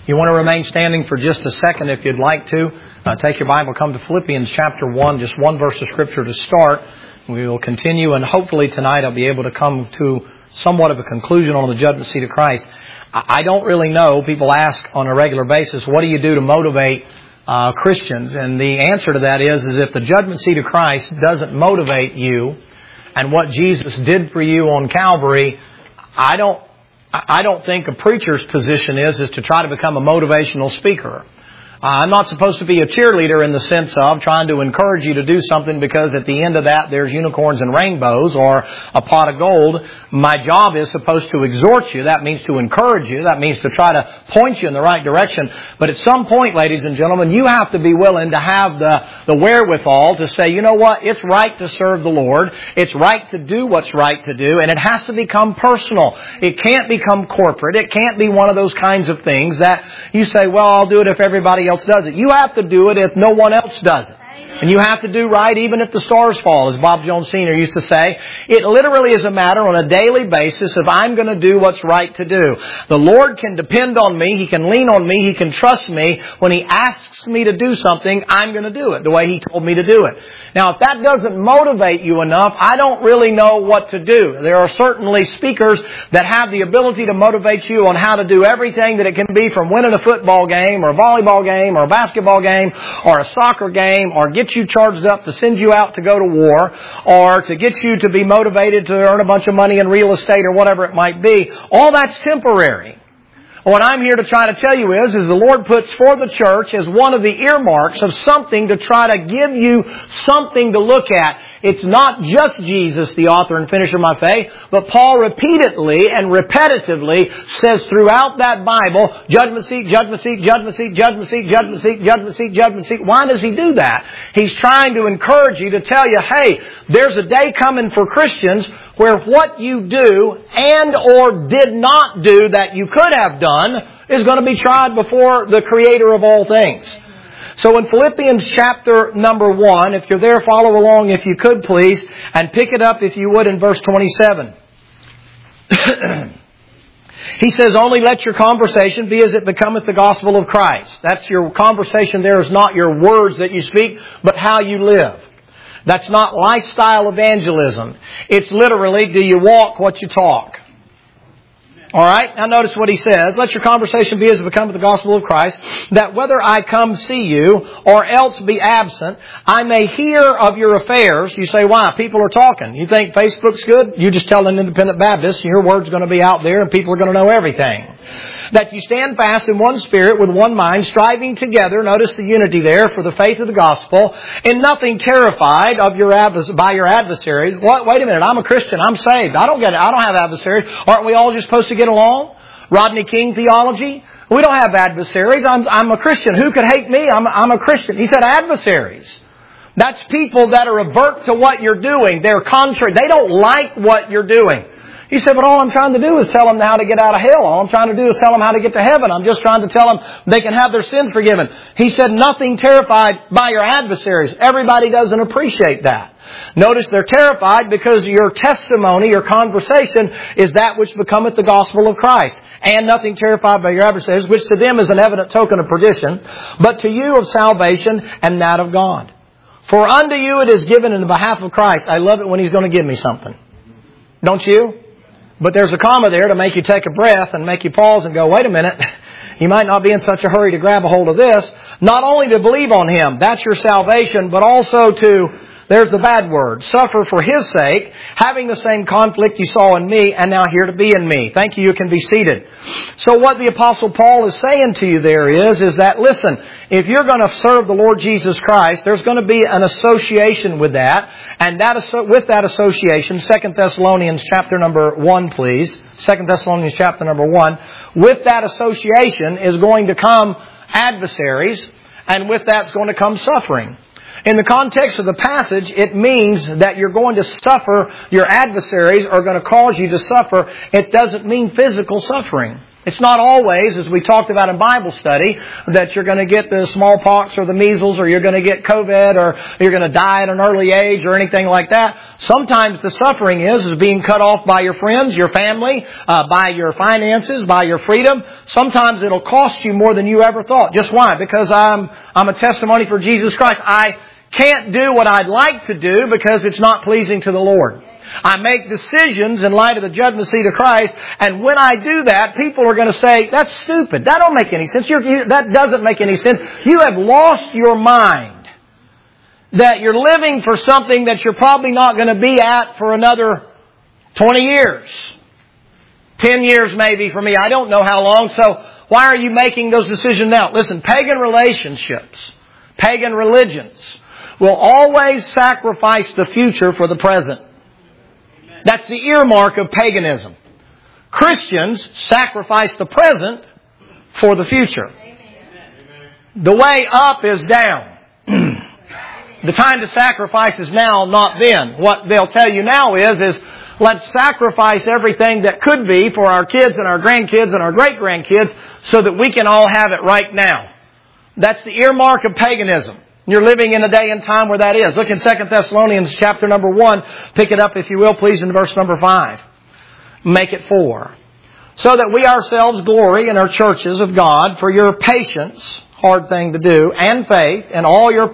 You want to remain standing for just a second if you'd like to. Take your Bible, come to Philippians chapter 1, just one verse of Scripture to start. We will continue, and hopefully tonight I'll be able to come to somewhat of a conclusion on the judgment seat of Christ. I don't really know. People ask on a regular basis, what do you do to motivate Christians? And the answer to that is if the judgment seat of Christ doesn't motivate you and what Jesus did for you on Calvary, I don't think a preacher's position is to try to become a motivational speaker. I'm not supposed to be a cheerleader in the sense of trying to encourage you to do something because at the end of that there's unicorns and rainbows or a pot of gold. My job is supposed to exhort you. That means to encourage you. That means to try to point you in the right direction. But at some point, ladies and gentlemen, you have to be willing to have the wherewithal to say, you know what, it's right to serve the Lord. It's right to do what's right to do. And it has to become personal. It can't become corporate. It can't be one of those kinds of things that you say, well, I'll do it if everybody else does it. You have to do it if no one else does it. And you have to do right even if the stars fall, as Bob Jones Sr. used to say. It literally is a matter on a daily basis of I'm going to do what's right to do. The Lord can depend on me. He can lean on me. He can trust me. When He asks me to do something, I'm going to do it the way He told me to do it. Now, if that doesn't motivate you enough, I don't really know what to do. There are certainly speakers that have the ability to motivate you on how to do everything that it can be, from winning a football game or a volleyball game or a basketball game or a soccer game, or get you charged up to send you out to go to war, or to get you to be motivated to earn a bunch of money in real estate or whatever it might be. All that's temporary. What I'm here to try to tell you is the Lord puts for the church as one of the earmarks of something to try to give you something to look at. It's not just Jesus, the author and finisher of my faith, but Paul repeatedly and repetitively says throughout that Bible, judgment seat, judgment seat, judgment seat, judgment seat, judgment seat, judgment seat, judgment seat. Why does he do that? He's trying to encourage you to tell you, hey, there's a day coming for Christians where what you do and or did not do that you could have done is going to be tried before the Creator of all things. So in Philippians chapter number 1, if you're there, follow along if you could please, and pick it up if you would in verse 27. He says, only let your conversation be as it becometh the gospel of Christ. That's your conversation there is not your words that you speak, but how you live. That's not lifestyle evangelism. It's literally, do you walk what you talk? All right. Now notice what he says. Let your conversation be as it becometh the gospel of Christ, that whether I come see you or else be absent, I may hear of your affairs. You say, why? People are talking. You think Facebook's good? You just tell an independent Baptist, your word's going to be out there and people are going to know everything. That you stand fast in one spirit with one mind, striving together. Notice the unity there for the faith of the gospel. In nothing terrified of by your adversaries. What? Wait a minute. I'm a Christian. I'm saved. I don't have adversaries. Aren't we all just supposed to get along? Rodney King theology. We don't have adversaries. I'm a Christian. Who could hate me? I'm a Christian. He said adversaries. That's people that are avert to what you're doing. They're contrary. They don't like what you're doing. He said, but all I'm trying to do is tell them how to get out of hell. All I'm trying to do is tell them how to get to heaven. I'm just trying to tell them they can have their sins forgiven. He said, nothing terrified by your adversaries. Everybody doesn't appreciate that. Notice they're terrified because your testimony, your conversation is that which becometh the gospel of Christ. And nothing terrified by your adversaries, which to them is an evident token of perdition, but to you of salvation and that of God. For unto you it is given in the behalf of Christ. I love it when He's going to give me something. Don't you? But there's a comma there to make you take a breath and make you pause and go, wait a minute. You might not be in such a hurry to grab a hold of this. Not only to believe on Him, that's your salvation, but also to, there's the bad word, suffer for His sake, having the same conflict you saw in me and now here to be in me. Thank you. You can be seated. So what the Apostle Paul is saying to you there is that, listen, if you're going to serve the Lord Jesus Christ, there's going to be an association with that. And with that association, 2 Thessalonians chapter number 1, please. 2 Thessalonians chapter number 1. With that association is going to come adversaries, and with that's going to come suffering. In the context of the passage, it means that you're going to suffer. Your adversaries are going to cause you to suffer. It doesn't mean physical suffering. It's not always, as we talked about in Bible study, that you're going to get the smallpox or the measles or you're going to get COVID or you're going to die at an early age or anything like that. Sometimes the suffering is being cut off by your friends, your family, by your finances, by your freedom. Sometimes it'll cost you more than you ever thought. Just why? Because I'm a testimony for Jesus Christ. I can't do what I'd like to do because it's not pleasing to the Lord. I make decisions in light of the judgment seat of Christ, and when I do that, people are going to say, that's stupid. That don't make any sense. That doesn't make any sense. You have lost your mind. That you're living for something that you're probably not going to be at for another 20 years. 10 years maybe for me. I don't know how long. So why are you making those decisions now? Listen, pagan relationships, pagan religions will always sacrifice the future for the present. That's the earmark of paganism. Christians sacrifice the present for the future. The way up is down. The time to sacrifice is now, not then. What they'll tell you now is let's sacrifice everything that could be for our kids and our grandkids and our great-grandkids so that we can all have it right now. That's the earmark of paganism. You're living in a day and time where that is. Look in 2 Thessalonians chapter number 1. Pick it up, if you will, please, in verse number 5. Make it 4. So that we ourselves glory in our churches of God for your patience, hard thing to do, and faith, and all your...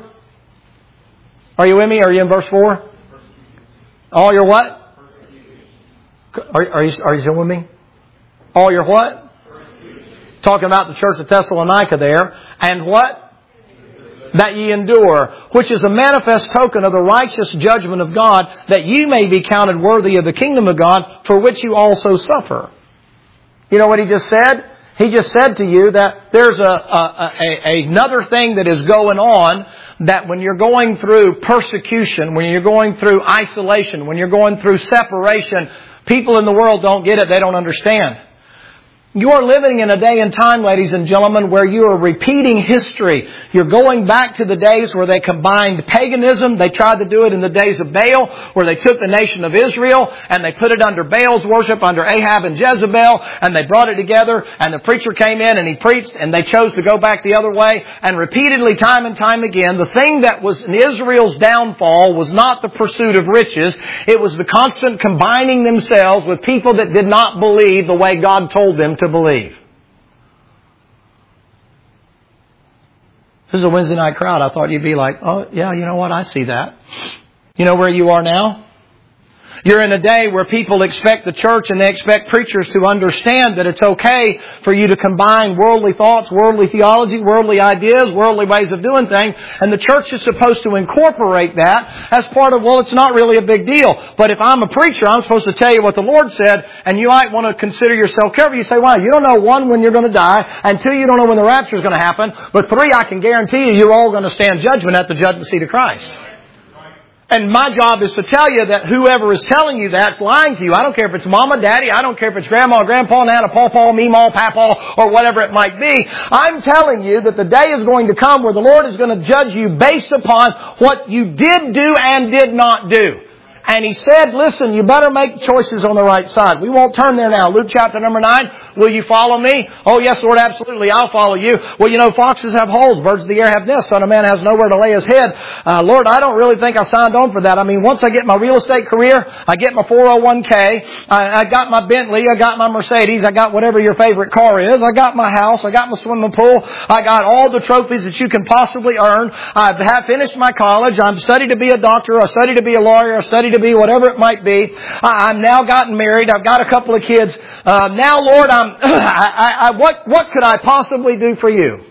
Are you with me? Are you in verse 4? All your what? Are you still with me? All your what? Talking about the church of Thessalonica there. And what? That ye endure, which is a manifest token of the righteous judgment of God, that you may be counted worthy of the kingdom of God, for which you also suffer. You know what he just said? He just said to you that there's another thing that is going on, that when you're going through persecution, when you're going through isolation, when you're going through separation, people in the world don't get it, they don't understand. You are living in a day and time, ladies and gentlemen, where you are repeating history. You're going back to the days where they combined paganism. They tried to do it in the days of Baal, where they took the nation of Israel and they put it under Baal's worship, under Ahab and Jezebel, and they brought it together, and the preacher came in and he preached, and they chose to go back the other way. And repeatedly, time and time again, the thing that was in Israel's downfall was not the pursuit of riches. It was the constant combining themselves with people that did not believe the way God told them to believe. This is a Wednesday night crowd. I thought you'd be like, oh, yeah, you know what? I see that. You know where you are now? You're in a day where people expect the church and they expect preachers to understand that it's okay for you to combine worldly thoughts, worldly theology, worldly ideas, worldly ways of doing things. And the church is supposed to incorporate that as part of, well, it's not really a big deal. But if I'm a preacher, I'm supposed to tell you what the Lord said, and you might want to consider yourself careful. You say, well, you don't know, 1, when you're going to die, and 2, you don't know when the rapture is going to happen, but 3, I can guarantee you, you're all going to stand judgment at the judgment seat of Christ. And my job is to tell you that whoever is telling you that's lying to you. I don't care if it's mama, daddy. I don't care if it's grandma, grandpa, nana, pawpaw, meemaw, papaw, or whatever it might be. I'm telling you that the day is going to come where the Lord is going to judge you based upon what you did do and did not do. And He said, listen, you better make choices on the right side. We won't turn there now. Luke chapter number 9. Will you follow me? Oh, yes, Lord, absolutely. I'll follow you. Well, you know, foxes have holes. Birds of the air have nests. Son of man has nowhere to lay his head. Lord, I don't really think I signed on for that. I mean, once I get my real estate career, I get my 401k, I got my Bentley, I got my Mercedes, I got whatever your favorite car is, I got my house, I got my swimming pool, I got all the trophies that you can possibly earn. I have finished my college. I'm studied to be a doctor. I studied to be a lawyer. I studied to be whatever it might be. I'm now gotten married. I've got a couple of kids. Now, Lord, what could I possibly do for you?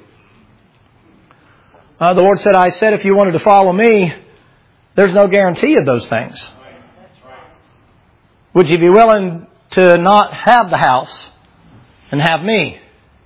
The Lord said, I said if you wanted to follow me, there's no guarantee of those things. Would you be willing to not have the house and have me?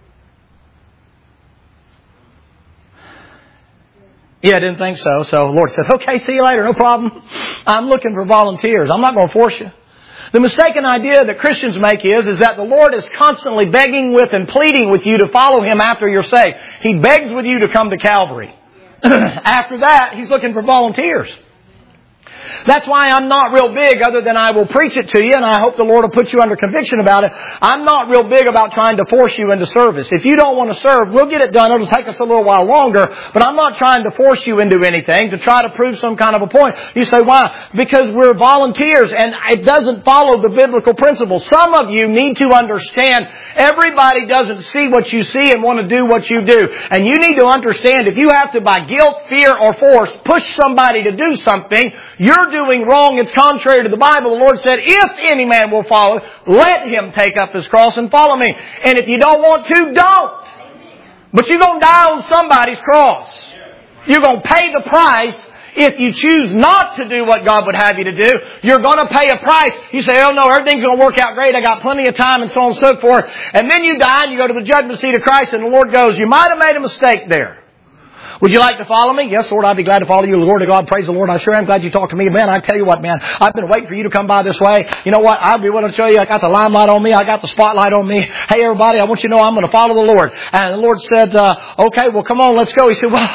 Yeah, I didn't think so. So the Lord said, okay, see you later, no problem. I'm looking for volunteers. I'm not going to force you. The mistaken idea that Christians make is that the Lord is constantly begging with and pleading with you to follow Him after you're saved. He begs with you to come to Calvary. After that, He's looking for volunteers. That's why I'm not real big, other than I will preach it to you, and I hope the Lord will put you under conviction about it. I'm not real big about trying to force you into service. If you don't want to serve, we'll get it done. It'll take us a little while longer, but I'm not trying to force you into anything to try to prove some kind of a point. You say, why? Because we're volunteers, and it doesn't follow the biblical principles. Some of you need to understand everybody doesn't see what you see and want to do what you do. And you need to understand if you have to, by guilt, fear, or force, push somebody to do something, you're doing wrong. It's contrary to the Bible. The Lord said, if any man will follow, let him take up his cross and follow me. And if you don't want to, don't. But you're going to die on somebody's cross. You're going to pay the price. If you choose not to do what God would have you to do, you're going to pay a price. You say, oh no, everything's going to work out great. I got plenty of time and so on and so forth. And then you die and you go to the judgment seat of Christ and the Lord goes, you might have made a mistake there. Would you like to follow me? Yes, Lord, I'd be glad to follow you. Lord to God, praise the Lord. I sure am glad you talked to me. Man, I tell you what, man, I've been waiting for you to come by this way. You know what? I'll be willing to show you. I got the limelight on me. I got the spotlight on me. Hey, everybody, I want you to know I'm going to follow the Lord. And the Lord said, okay, well, come on, let's go. He said, well,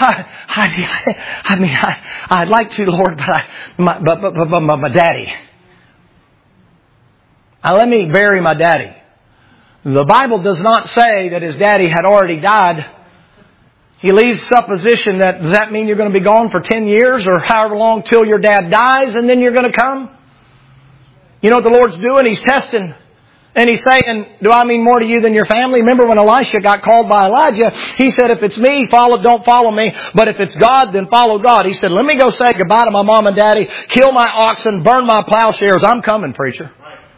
I'd like to, Lord, but my daddy. Now, let me bury my daddy. The Bible does not say that his daddy had already died. He leaves supposition that, does that mean you're going to be gone for 10 years or however long till your dad dies and then you're going to come? You know what the Lord's doing? He's testing. And He's saying, do I mean more to you than your family? Remember when Elisha got called by Elijah, he said, if it's me, don't follow me. But if it's God, then follow God. He said, let me go say goodbye to my mom and daddy, kill my oxen, burn my plowshares. I'm coming, preacher.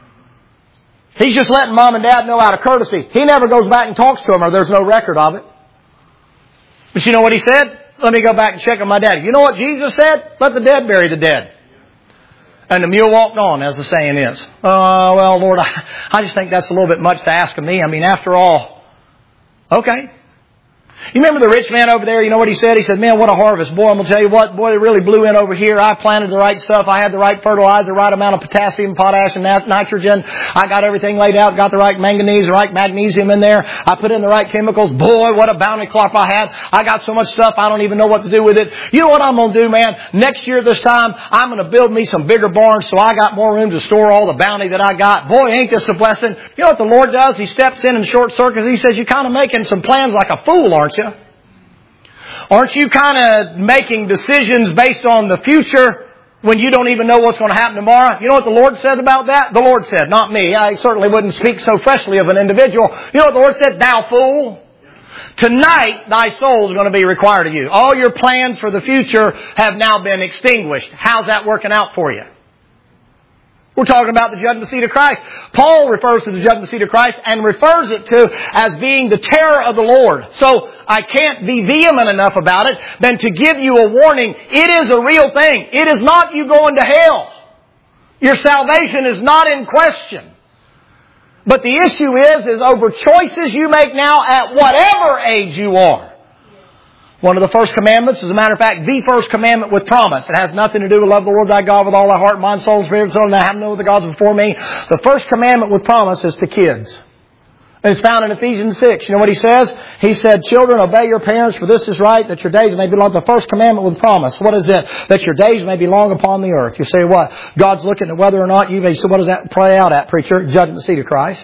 He's just letting mom and dad know out of courtesy. He never goes back and talks to them or there's no record of it. But you know what he said? Let me go back and check on my daddy. You know what Jesus said? Let the dead bury the dead. And the mule walked on, as the saying is. Well, Lord, I just think that's a little bit much to ask of me. I mean, after all, okay. You remember the rich man over there? You know what he said? He said, man, what a harvest. Boy, I'm going to tell you what. Boy, it really blew in over here. I planted the right stuff. I had the right fertilizer, the right amount of potassium, potash, and nitrogen. I got everything laid out. Got the right manganese, the right magnesium in there. I put in the right chemicals. Boy, what a bounty crop I had. I got so much stuff, I don't even know what to do with it. You know what I'm going to do, man? Next year this time, I'm going to build me some bigger barns so I got more room to store all the bounty that I got. Boy, ain't this a blessing. You know what the Lord does? He steps in and short circuits. He says, you're kind of making some plans like a fool, aren't you? Aren't you kind of making decisions based on the future when you don't even know what's going to happen tomorrow? You know what the Lord said about that? The Lord said, not me. I certainly wouldn't speak so freshly of an individual. You know what the Lord said? Thou fool. Tonight thy soul is going to be required of you. All your plans for the future have now been extinguished. How's that working out for you? We're talking about the judgment seat of Christ. Paul refers to the judgment seat of Christ and refers it to as being the terror of the Lord. So I can't be vehement enough about it than to give you a warning. It is a real thing. It is not you going to hell. Your salvation is not in question. But the issue is over choices you make now at whatever age you are. One of the first commandments, as a matter of fact, the first commandment with promise. It has nothing to do with love the Lord thy God with all thy heart, mind, soul, spirit, soul, and have no other gods before me. The first commandment with promise is to kids. And it's found in Ephesians 6. You know what he says? He said, children, obey your parents, for this is right, that your days may be long. The first commandment with promise. What is it? That your days may be long upon the earth. You say, what? God's looking at whether or not you may. So what does that play out at, preacher? Judgment seat of Christ.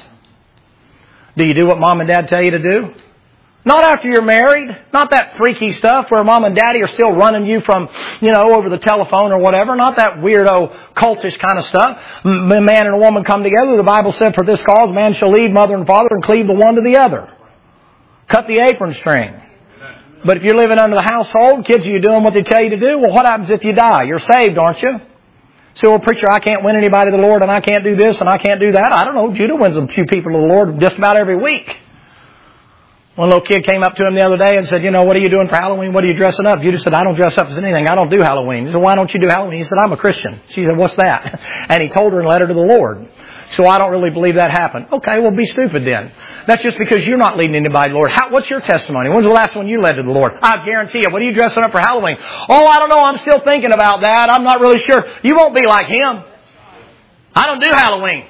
Do you do what mom and dad tell you to do? Not after you're married. Not that freaky stuff where mom and daddy are still running you from, over the telephone or whatever. Not that weirdo, cultish kind of stuff. A man and a woman come together. The Bible said, for this cause, man shall leave mother and father and cleave the one to the other. Cut the apron string. But if you're living under the household, kids, are you doing what they tell you to do? Well, what happens if you die? You're saved, aren't you? So, well, preacher, I can't win anybody to the Lord and I can't do this and I can't do that. I don't know. Judah wins a few people to the Lord just about every week. One little kid came up to him the other day and said, what are you doing for Halloween? What are you dressing up? Judah said, I don't dress up as anything. I don't do Halloween. He said, why don't you do Halloween? He said, I'm a Christian. She said, what's that? And he told her and led her to the Lord. So I don't really believe that happened. Okay, well, be stupid then. That's just because you're not leading anybody to the Lord. What's your testimony? When's the last one you led to the Lord? I guarantee you. What are you dressing up for Halloween? Oh, I don't know. I'm still thinking about that. I'm not really sure. You won't be like him. I don't do Halloween.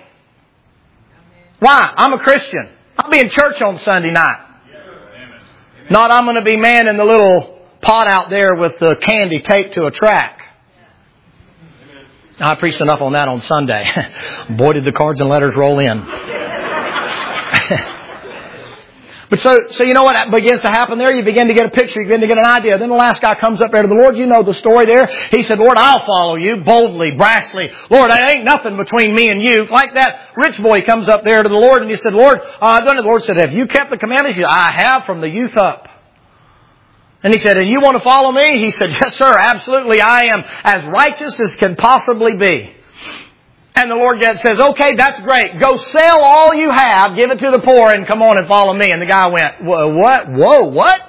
Why? I'm a Christian. I'll be in church on Sunday night. Not I'm going to be manning the little pot out there with the candy taped to a track. I preached enough on that on Sunday. Boy, did the cards and letters roll in. But so you know what begins to happen there? You begin to get a picture. You begin to get an idea. Then the last guy comes up there to the Lord. You know the story there. He said, Lord, I'll follow you boldly, brashly. Lord, there ain't nothing between me and you. Like that rich boy comes up there to the Lord and he said, Lord, I've done it. The Lord said, have you kept the commandments? He said, I have from the youth up. And he said, and you want to follow me? He said, yes, sir, absolutely. I am as righteous as can possibly be. And the Lord says, okay, that's great. Go sell all you have, give it to the poor, and come on and follow me. And the guy went, what? Whoa, what?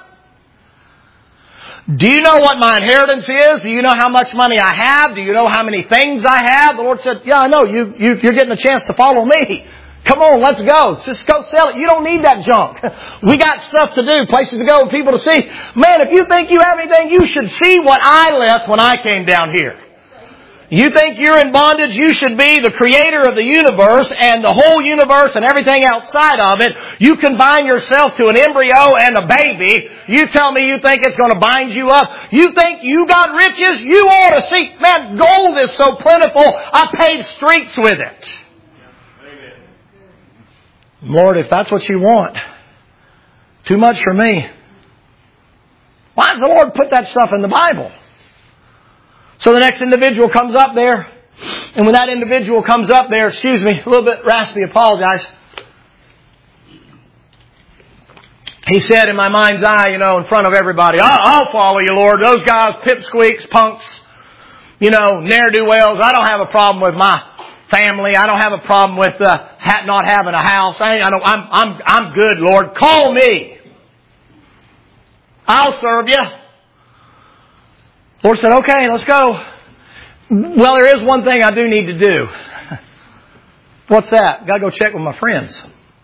Do you know what my inheritance is? Do you know how much money I have? Do you know how many things I have? The Lord said, yeah, I know. You're getting a chance to follow me. Come on, let's go. Just go sell it. You don't need that junk. We got stuff to do, places to go, people to see. Man, if you think you have anything, you should see what I left when I came down here. You think you're in bondage, you should be the creator of the universe and the whole universe and everything outside of it. You confine yourself to an embryo and a baby. You tell me you think it's going to bind you up. You think you got riches? You ought to see. Man, gold is so plentiful, I paved streets with it. Lord, if that's what you want, too much for me. Why does the Lord put that stuff in the Bible? So the next individual comes up there, and when that individual comes up there, excuse me, a little bit raspy, apologize. He said in my mind's eye, in front of everybody, I'll follow you, Lord. Those guys, pipsqueaks, punks, ne'er-do-wells. I don't have a problem with my family. I don't have a problem with not having a house. I'm good, Lord. Call me. I'll serve you. Lord said, okay, let's go. Well, there is one thing I do need to do. What's that? Got to go check with my friends.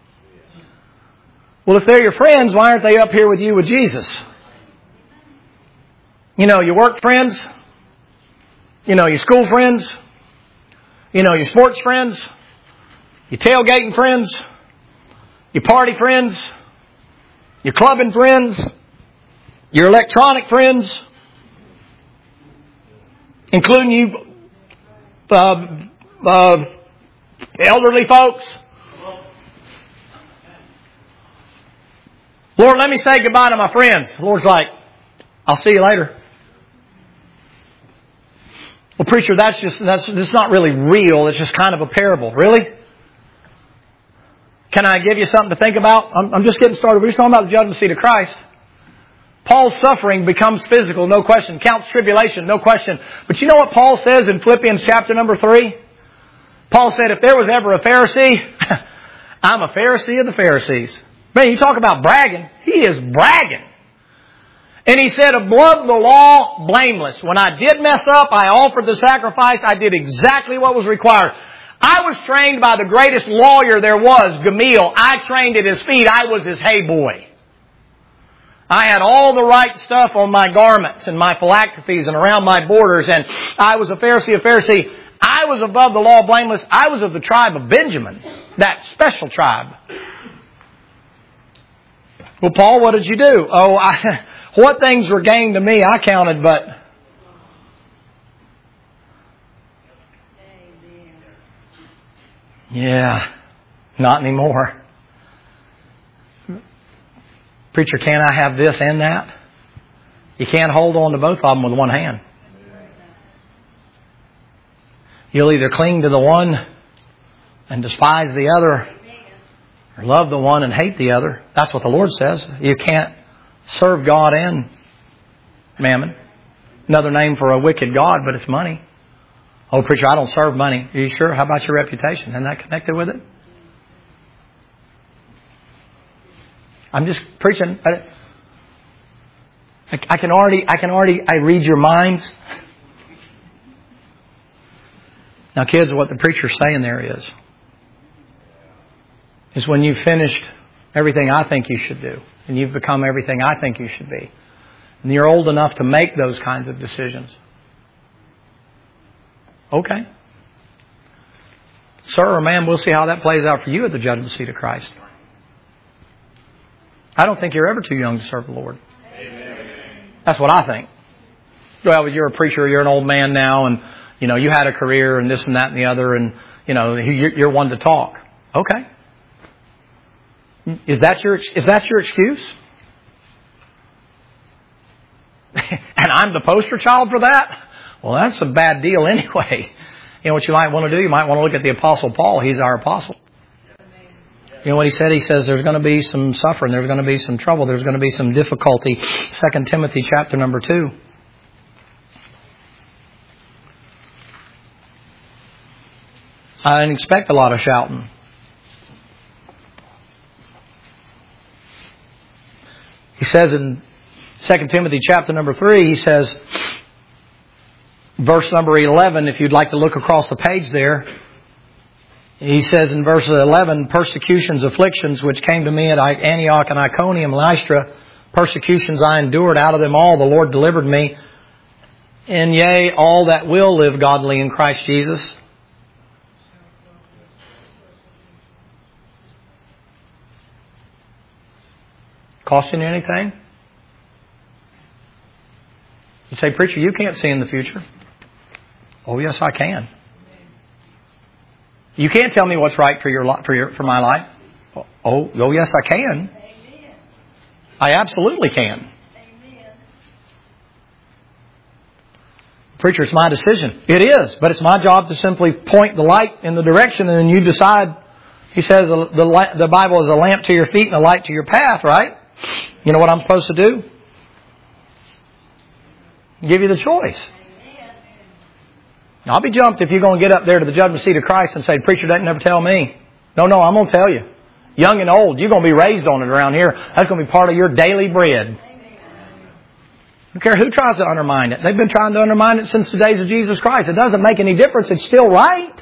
Well, if they're your friends, why aren't they up here with you with Jesus? Your work friends, your school friends, your sports friends, your tailgating friends, your party friends, your clubbing friends, your electronic friends, including you elderly folks. Lord, let me say goodbye to my friends. The Lord's like, I'll see you later. Well, preacher, that's not really real. It's just kind of a parable. Really? Can I give you something to think about? I'm just getting started. We're just talking about the judgment seat of Christ. Paul's suffering becomes physical, no question. Counts tribulation, no question. But you know what Paul says in Philippians chapter number 3? Paul said, if there was ever a Pharisee, I'm a Pharisee of the Pharisees. Man, you talk about bragging. He is bragging. And he said, above the law, blameless. When I did mess up, I offered the sacrifice. I did exactly what was required. I was trained by the greatest lawyer there was, Gamaliel. I trained at his feet. I was his hay boy. I had all the right stuff on my garments and my phylacteries and around my borders, and I was a Pharisee. I was above the law, blameless. I was of the tribe of Benjamin, that special tribe. Well, Paul, what did you do? What things were gained to me, I counted, but yeah, not anymore. Preacher, can I have this and that? You can't hold on to both of them with one hand. You'll either cling to the one and despise the other, or love the one and hate the other. That's what the Lord says. You can't serve God and mammon. Another name for a wicked God, but it's money. Oh, preacher, I don't serve money. Are you sure? How about your reputation? Isn't that connected with it? I'm just preaching. I can already read your minds. Now, kids, what the preacher's saying there is when you've finished everything I think you should do, and you've become everything I think you should be, and you're old enough to make those kinds of decisions. Okay. Sir or ma'am, we'll see how that plays out for you at the judgment seat of Christ. I don't think you're ever too young to serve the Lord. Amen. That's what I think. Well, you're a preacher, you're an old man now, and You had a career and this and that and the other, and, you're one to talk. Okay. Is that your excuse? And I'm the poster child for that? Well, that's a bad deal anyway. You know what you might want to do? You might want to look at the Apostle Paul. He's our apostle. You know what he said? He says there's going to be some suffering. There's going to be some trouble. There's going to be some difficulty. 2 Timothy chapter number 2. I didn't expect a lot of shouting. He says in 2 Timothy chapter number 3, he says, verse number 11, if you'd like to look across the page there, he says in verse 11, persecutions, afflictions, which came to me at Antioch and Iconium, Lystra, persecutions I endured, out of them all the Lord delivered me. And yea, all that will live godly in Christ Jesus. Costing you anything? You say, preacher, you can't see in the future. Oh, yes, I can. You can't tell me what's right for my life. Oh, yes, I can. Amen. I absolutely can. Amen. Preacher, it's my decision. It is, but it's my job to simply point the light in the direction, and then you decide. He says the Bible is a lamp to your feet and a light to your path, right? You know what I'm supposed to do? Give you the choice. I'll be jumped if you're going to get up there to the judgment seat of Christ and say, preacher doesn't never tell me. No, I'm going to tell you. Young and old, you're going to be raised on it around here. That's going to be part of your daily bread. I don't care who tries to undermine it. They've been trying to undermine it since the days of Jesus Christ. It doesn't make any difference. It's still right.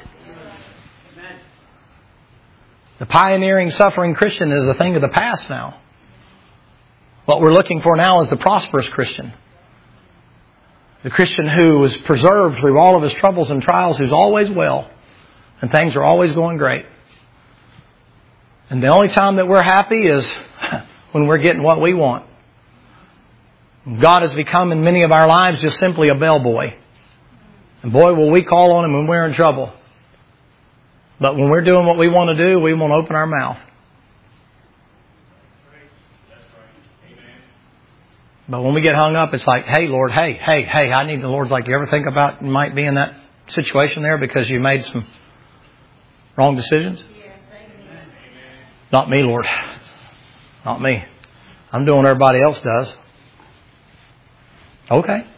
The pioneering, suffering Christian is a thing of the past now. What we're looking for now is the prosperous Christian. The Christian who is preserved through all of his troubles and trials, who's always well, and things are always going great. And the only time that we're happy is when we're getting what we want. God has become in many of our lives just simply a bellboy. And boy, will we call on Him when we're in trouble. But when we're doing what we want to do, we won't open our mouth. But when we get hung up, it's like, hey, Lord, hey, I need the Lord's like, you ever think about you might be in that situation there because you made some wrong decisions? Yes, amen. Not me, Lord. Not me. I'm doing what everybody else does. Okay.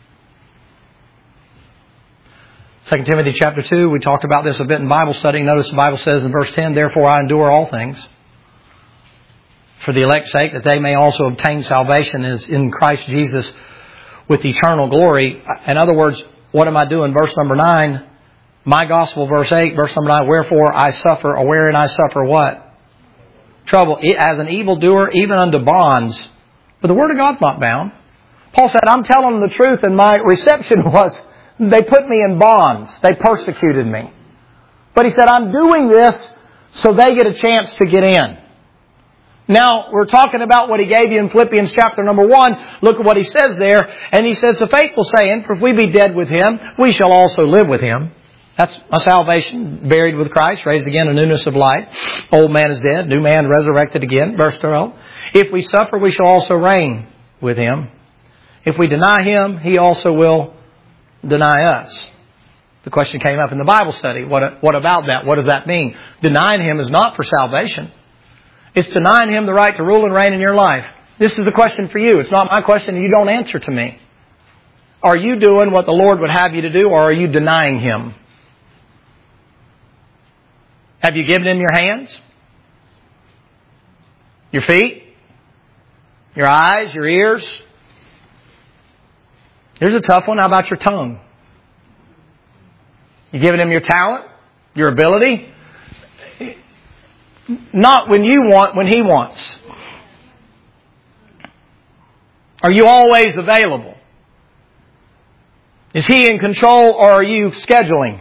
2 Timothy chapter 2, we talked about this a bit in Bible study. Notice the Bible says in verse 10, therefore I endure all things, for the elect's sake, that they may also obtain salvation as in Christ Jesus with eternal glory. In other words, what am I doing? Verse number 9, my gospel, verse 8, verse number 9, wherefore I suffer, or wherein I suffer what? Trouble, as an evildoer, even unto bonds. But the Word of God's not bound. Paul said, I'm telling them the truth, and my reception was, they put me in bonds. They persecuted me. But he said, I'm doing this so they get a chance to get in. Now, we're talking about what he gave you in Philippians chapter number 1. Look at what he says there. And he says, the faithful saying, for if we be dead with Him, we shall also live with Him. That's a salvation, buried with Christ, raised again in newness of life. Old man is dead, new man resurrected again. Verse 12. If we suffer, we shall also reign with Him. If we deny Him, He also will deny us. The question came up in the Bible study. What about that? What does that mean? Denying Him is not for salvation. It's denying Him the right to rule and reign in your life. This is a question for you. It's not my question, and you don't answer to me. Are you doing what the Lord would have you to do, or are you denying Him? Have you given Him your hands? Your feet? Your eyes? Your ears? Here's a tough one. How about your tongue? You giving Him your talent? Your ability? Not when you want, when He wants. Are you always available? Is He in control, or are you scheduling?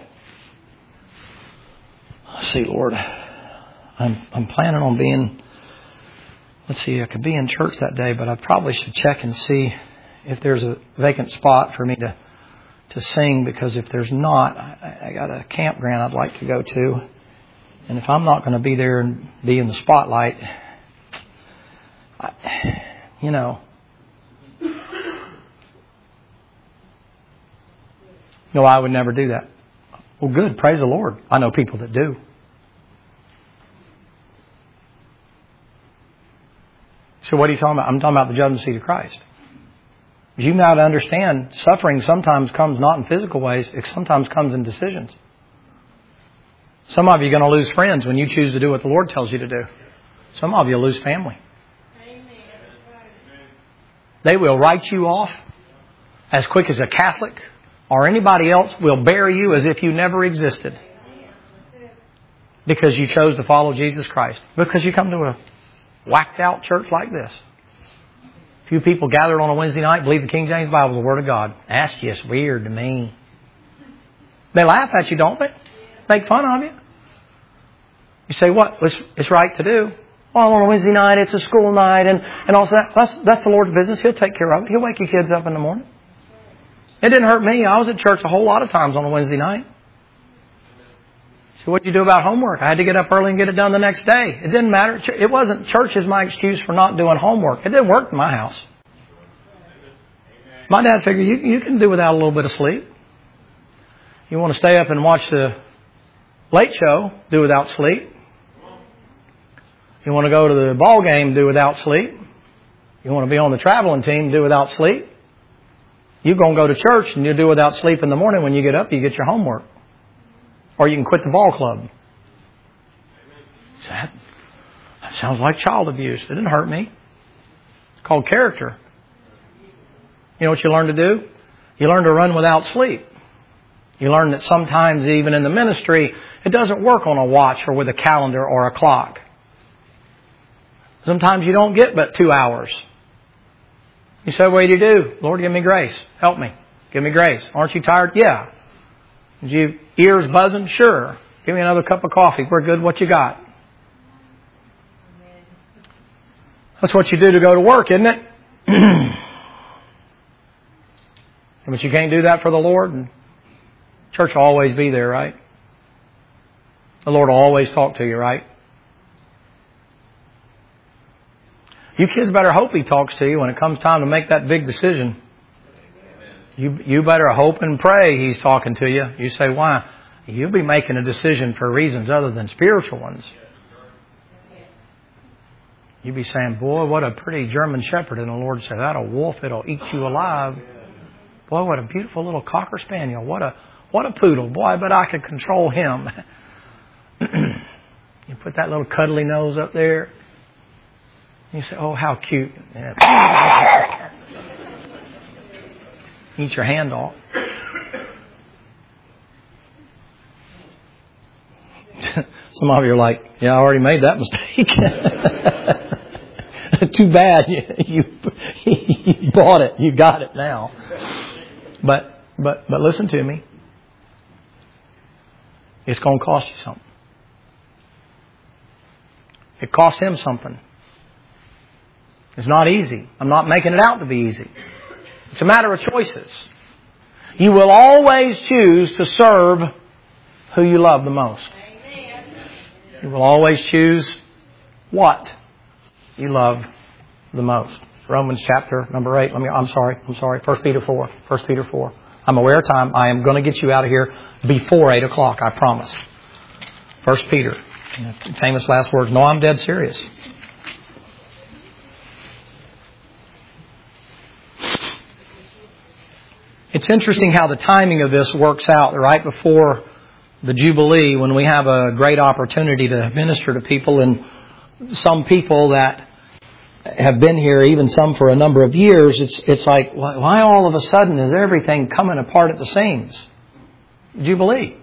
Let's see, Lord. I'm planning on being, I could be in church that day, but I probably should check and see if there's a vacant spot for me to to sing, because if there's not, I got a campground I'd like to go to. And if I'm not going to be there and be in the spotlight, no, I would never do that. Well, good. Praise the Lord. I know people that do. So what are you talking about? I'm talking about the judgment seat of Christ. You got to understand, suffering sometimes comes not in physical ways. It sometimes comes in decisions. Some of you are going to lose friends when you choose to do what the Lord tells you to do. Some of you will lose family. They will write you off as quick as a Catholic or anybody else will bury you as if you never existed. Because you chose to follow Jesus Christ. Because you come to a whacked out church like this. A few people gathered on a Wednesday night believe the King James Bible is the Word of God. That's just weird to me. They laugh at you, don't they? Make fun of you. You say, what? It's right to do. Well, on a Wednesday night, it's a school night, and also that's the Lord's business. He'll take care of it. He'll wake your kids up in the morning. It didn't hurt me. I was at church a whole lot of times on a Wednesday night. So what did you do about homework? I had to get up early and get it done the next day. It didn't matter. It wasn't church is my excuse for not doing homework. It didn't work in my house. My dad figured you can do without a little bit of sleep. You want to stay up and watch the Late Show, do without sleep. You want to go to the ball game, do without sleep. You want to be on the traveling team, do without sleep. You're going to go to church and you do without sleep in the morning. When you get up, you get your homework. Or you can quit the ball club. That sounds like child abuse. It didn't hurt me. It's called character. You know what you learn to do? You learn to run without sleep. You learn that sometimes even in the ministry, it doesn't work on a watch or with a calendar or a clock. Sometimes you don't get but 2 hours. You say, what do you do? Lord, give me grace. Help me. Give me grace. Aren't you tired? Yeah. Is your ears buzzing? Sure. Give me another cup of coffee. We're good. What you got? That's what you do to go to work, isn't it? But you can't do that for the Lord. And church will always be there, right? The Lord will always talk to you, right? You kids better hope He talks to you when it comes time to make that big decision. You better hope and pray He's talking to you. You say, why? You'll be making a decision for reasons other than spiritual ones. You'll be saying, boy, what a pretty German shepherd. And the Lord said, that a wolf, it'll eat you alive. Boy, what a beautiful little cocker spaniel. What a poodle. Boy, I bet I could control him. You put that little cuddly nose up there. You say, oh, how cute. Yeah. Eat your hand off. Some of you are like, yeah, I already made that mistake. Too bad. You bought it. You got it now. But listen to me. It's going to cost you something. It cost Him something. It's not easy. I'm not making it out to be easy. It's a matter of choices. You will always choose to serve who you love the most. You will always choose what you love the most. Romans chapter number 8. I'm sorry. 1 Peter 4. 1 Peter 4. I'm aware of time. I am going to get you out of here before 8 o'clock. I promise. 1 Peter. Famous last words. No, I'm dead serious. It's interesting how the timing of this works out right before the Jubilee, when we have a great opportunity to minister to people, and some people that have been here, even some for a number of years, it's like, why all of a sudden is everything coming apart at the seams? Jubilee.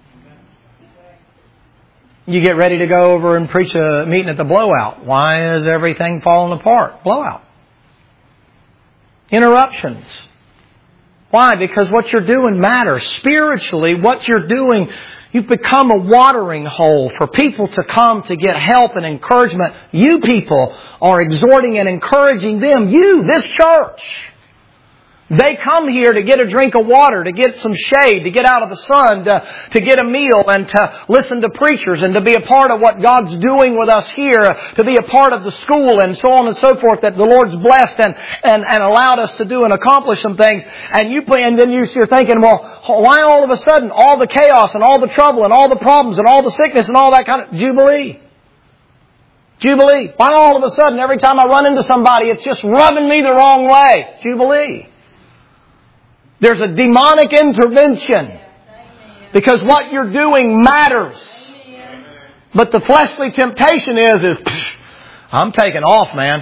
You get ready to go over and preach a meeting at the Blowout. Why is everything falling apart? Blowout. Interruptions. Why? Because what you're doing matters. Spiritually, what you're doing, you've become a watering hole for people to come to get help and encouragement. You people are exhorting and encouraging them. You, this church. They come here to get a drink of water, to get some shade, to get out of the sun, to get a meal, and to listen to preachers, and to be a part of what God's doing with us here, to be a part of the school, and so on and so forth, that the Lord's blessed and allowed us to do and accomplish some things. And then you're thinking, well, why all of a sudden all the chaos and all the trouble and all the problems and all the sickness and all that kind of Jubilee? Jubilee. Why all of a sudden every time I run into somebody it's just rubbing me the wrong way? Jubilee. There's a demonic intervention because what you're doing matters. But the fleshly temptation is I'm taking off, man.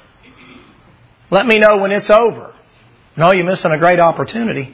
Let me know when it's over. No, you're missing a great opportunity.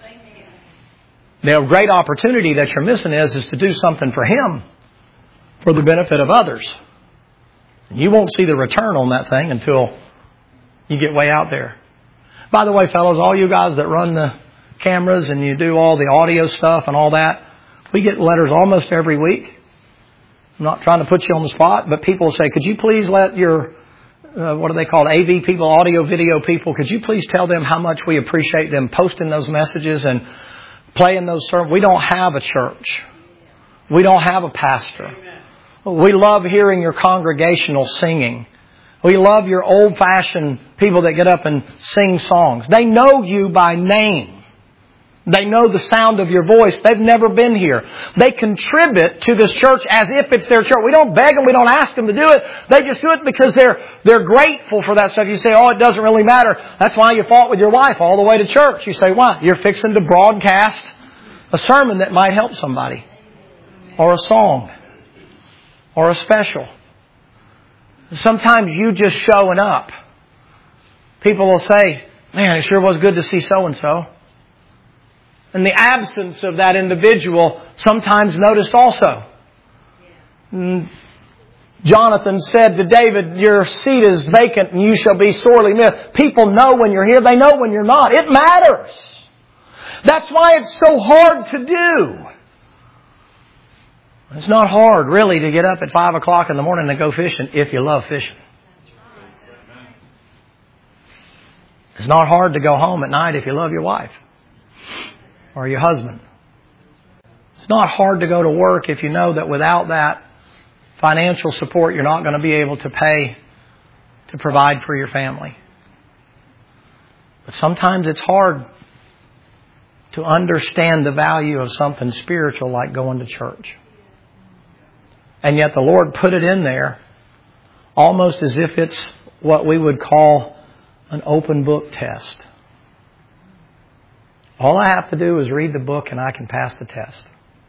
The great opportunity that you're missing is to do something for Him for the benefit of others. You won't see the return on that thing until you get way out there. By the way, fellows, all you guys that run the cameras and you do all the audio stuff and all that, we get letters almost every week. I'm not trying to put you on the spot, but people say, could you please let your, what are they called, AV people, audio video people, could you please tell them how much we appreciate them posting those messages and playing those sermons? We don't have a church. We don't have a pastor. We love hearing your congregational singing. We love your old-fashioned people that get up and sing songs. They know you by name. They know the sound of your voice. They've never been here. They contribute to this church as if it's their church. We don't beg them. We don't ask them to do it. They just do it because they're grateful for that stuff. You say, oh, it doesn't really matter. That's why you fought with your wife all the way to church. You say, why? You're fixing to broadcast a sermon that might help somebody. Or a song. Or a special. Sometimes you just showing up. People will say, man, it sure was good to see so-and-so. And the absence of that individual sometimes noticed also. Jonathan said to David, your seat is vacant and you shall be sorely missed. People know when you're here. They know when you're not. It matters. That's why it's so hard to do. It's not hard, really, to get up at 5 o'clock in the morning and go fishing if you love fishing. It's not hard to go home at night if you love your wife or your husband. It's not hard to go to work if you know that without that financial support, you're not going to be able to pay to provide for your family. But sometimes it's hard to understand the value of something spiritual like going to church. And yet the Lord put it in there almost as if it's what we would call an open book test. All I have to do is read the book and I can pass the test.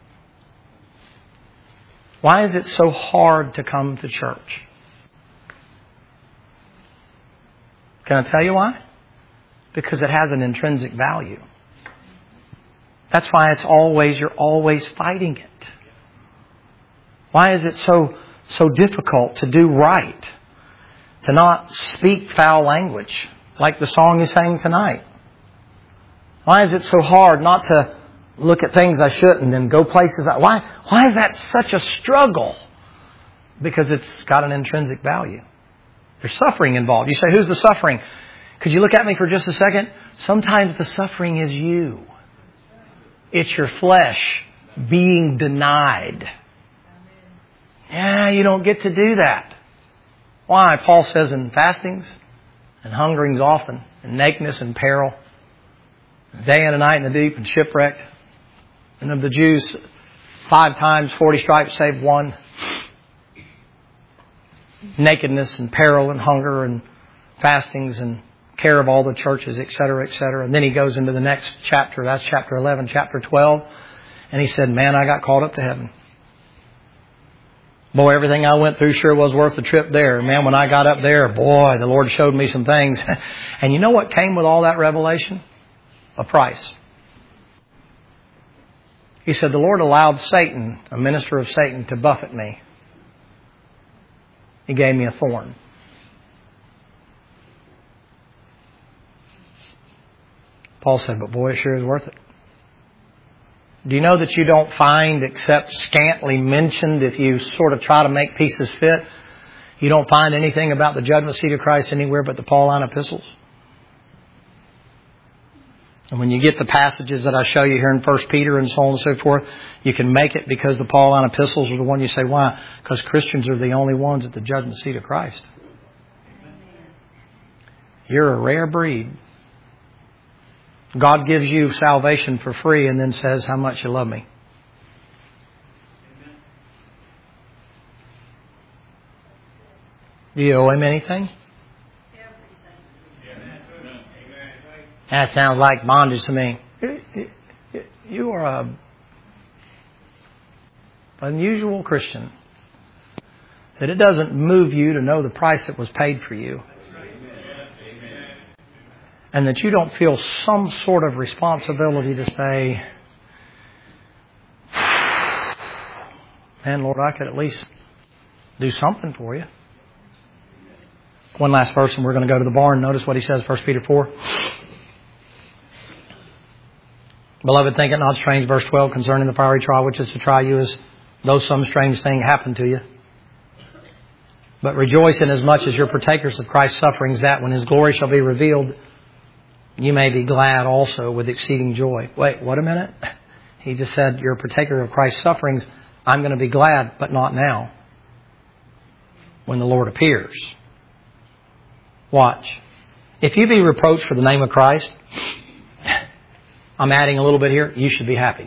Why is it so hard to come to church? Can I tell you why? Because it has an intrinsic value. That's why you're always fighting it. Why is it so difficult to do right? To not speak foul language like the song you sang tonight? Why is it so hard not to look at things I shouldn't and go places why is that such a struggle? Because it's got an intrinsic value. There's suffering involved. You say, who's the suffering? Could you look at me for just a second? Sometimes the suffering is you. It's your flesh being denied. Yeah, you don't get to do that. Why? Paul says in fastings and hungerings often, and nakedness and peril, day and a night in the deep and shipwreck. And of the Jews, 5 times 40 stripes save one. Nakedness and peril and hunger and fastings and care of all the churches, etc., etc. And then he goes into the next chapter. That's chapter 11, chapter 12. And he said, man, I got caught up to heaven. Boy, everything I went through sure was worth the trip there. Man, when I got up there, boy, the Lord showed me some things. And you know what came with all that revelation? A price. He said, the Lord allowed Satan, a minister of Satan, to buffet me. He gave me a thorn. Paul said, but boy, it sure is worth it. Do you know that you don't find, except scantily mentioned, if you sort of try to make pieces fit, you don't find anything about the judgment seat of Christ anywhere but the Pauline epistles? And when you get the passages that I show you here in 1 Peter and so on and so forth, you can make it because the Pauline epistles are the one you say, why? Because Christians are the only ones at the judgment seat of Christ. You're a rare breed. God gives you salvation for free and then says how much you love me. Do you owe Him anything? That sounds like bondage to me. You are an unusual Christian. That it doesn't move you to know the price that was paid for you. And that you don't feel some sort of responsibility to say, man, Lord, I could at least do something for you. One last verse and we're going to go to the barn. Notice what he says, 1 Peter 4. Beloved, think it not strange, verse 12, concerning the fiery trial which is to try you as though some strange thing happened to you. But rejoice inasmuch as you're partakers of Christ's sufferings, that when His glory shall be revealed, you may be glad also with exceeding joy. Wait, what a minute. He just said, you're a partaker of Christ's sufferings. I'm going to be glad, but not now. When the Lord appears. Watch. If you be reproached for the name of Christ, I'm adding a little bit here, you should be happy.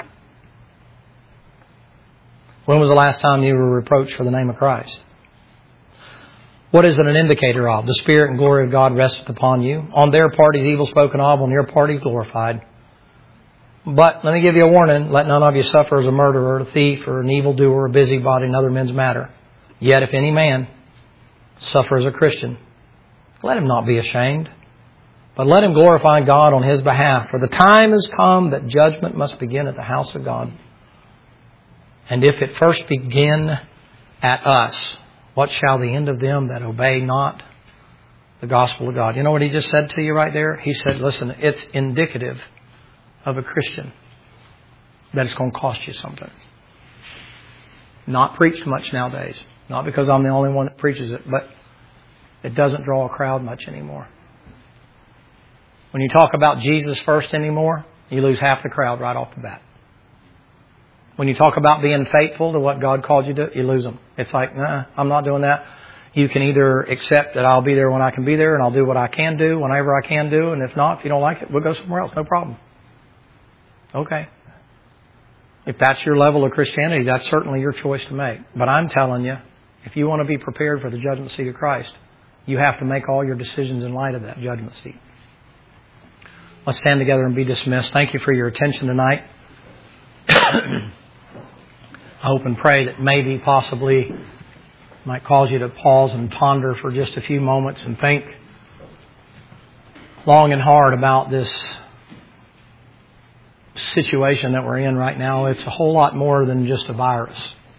When was the last time you were reproached for the name of Christ? What is it an indicator of? The Spirit and glory of God resteth upon you. On their part He's evil spoken of, on your part He's glorified. But let me give you a warning. Let none of you suffer as a murderer, a thief, or an evildoer, a busybody in other men's matter. Yet if any man suffer as a Christian, let him not be ashamed, but let him glorify God on his behalf. For the time has come that judgment must begin at the house of God. And if it first begin at us, what shall the end of them that obey not the gospel of God? You know what he just said to you right there? He said, listen, it's indicative of a Christian that it's going to cost you something. Not preached much nowadays. Not because I'm the only one that preaches it, but it doesn't draw a crowd much anymore. When you talk about Jesus first anymore, you lose half the crowd right off the bat. When you talk about being faithful to what God called you to, you lose them. It's like, nah, I'm not doing that. You can either accept that I'll be there when I can be there and I'll do what I can do whenever I can do. And if not, if you don't like it, we'll go somewhere else. No problem. Okay. If that's your level of Christianity, that's certainly your choice to make. But I'm telling you, if you want to be prepared for the judgment seat of Christ, you have to make all your decisions in light of that judgment seat. Let's stand together and be dismissed. Thank you for your attention tonight. I hope and pray that maybe, possibly, might cause you to pause and ponder for just a few moments and think long and hard about this situation that we're in right now. It's a whole lot more than just a virus.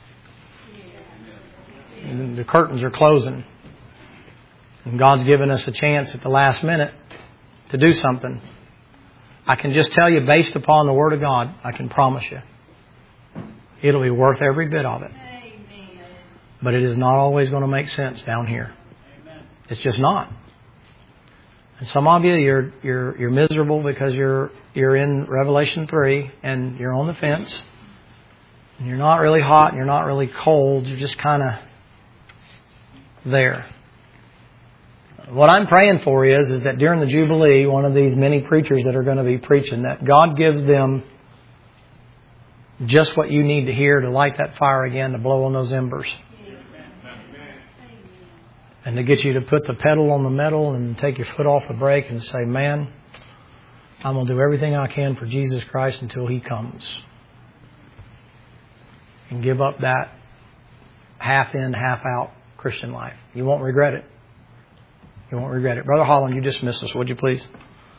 And the curtains are closing. And God's given us a chance at the last minute to do something. I can just tell you, based upon the Word of God, I can promise you, it'll be worth every bit of it. But it is not always going to make sense down here. It's just not. And some of you, you're miserable because you're in Revelation 3 and you're on the fence. And you're not really hot and you're not really cold. You're just kind of there. What I'm praying for is that during the Jubilee, one of these many preachers that are going to be preaching, that God gives them just what you need to hear to light that fire again, to blow on those embers. And to get you to put the pedal on the metal and take your foot off the brake and say, man, I'm going to do everything I can for Jesus Christ until He comes. And give up that half in, half out Christian life. You won't regret it. You won't regret it. Brother Holland, you dismiss us, would you please?